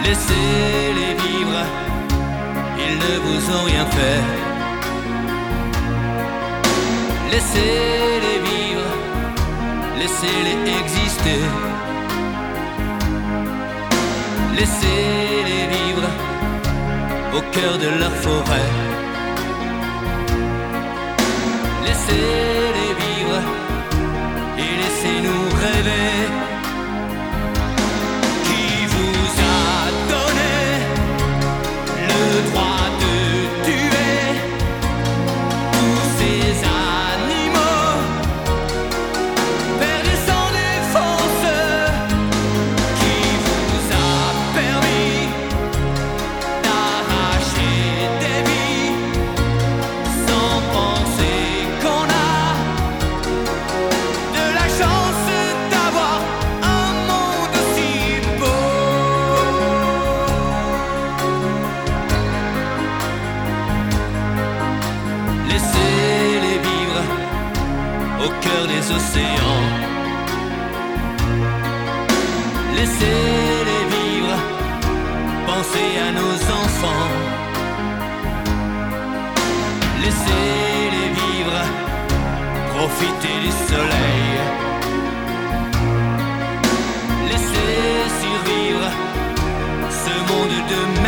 Laissez-les vivre, ils ne vous ont rien fait. Laissez-les vivre, laissez-les exister. Laissez-les vivre au cœur de leur forêt. Laissez-les vivre et laissez-nous rêver. Qui vous a donné le droit de tuer tous ces animaux perdus sans défense? Qui vous a permis d'arracher des vies sans penser qu'on a de la chance d'avoir un monde si beau? Laissez-les vivre au cœur des océans. Laissez-les vivre, pensez à nos enfants. Laissez-les vivre, profitez du soleil. Laissez survivre ce monde de